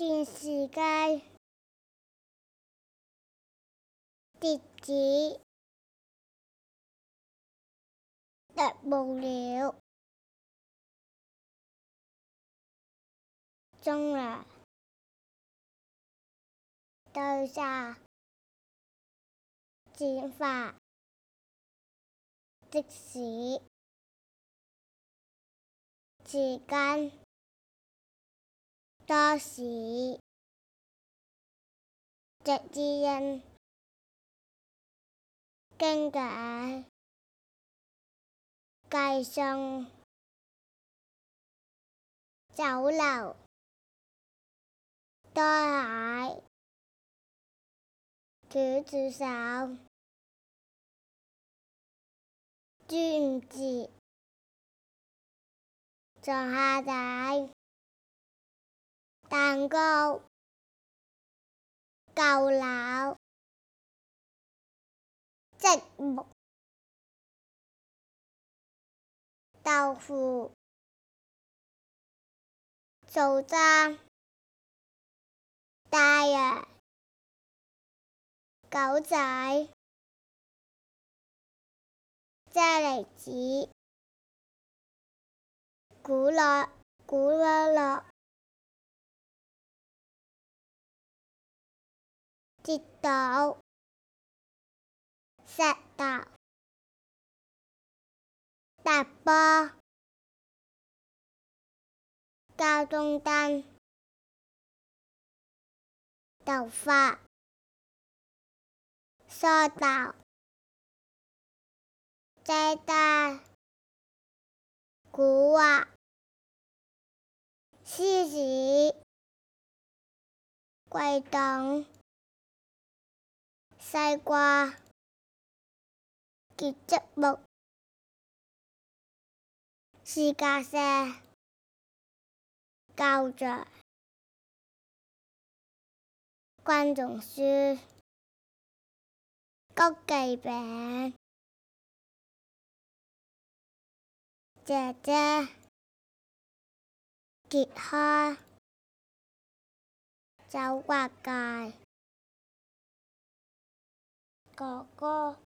電視機、碟子、特務料、沖涼、對炸、剪髮、即使、匙羹、多士、隻字印、經卷、雞鬆、酒樓、多蟹、卷住手、端午節、撞蝦仔、蛋糕、舊樓、積木、豆腐、素裝、大洋、狗仔、啫喱子、古樂樂、跌倒、石頭、踏波、交通燈、頭髮、梳頭、遮單、古惑、獅子、櫃桶、西瓜、結積木、私家車、膠著、關仲書、曲奇餅、姐姐、揭開、走滑界、哥哥、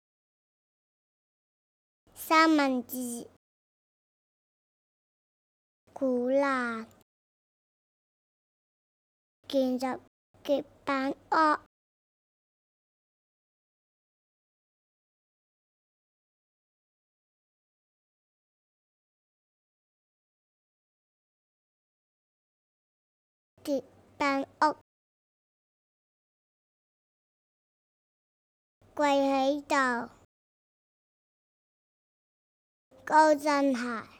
三文治、鼓爛、建築結板屋、鐵板屋、跪喺度、高踭鞋。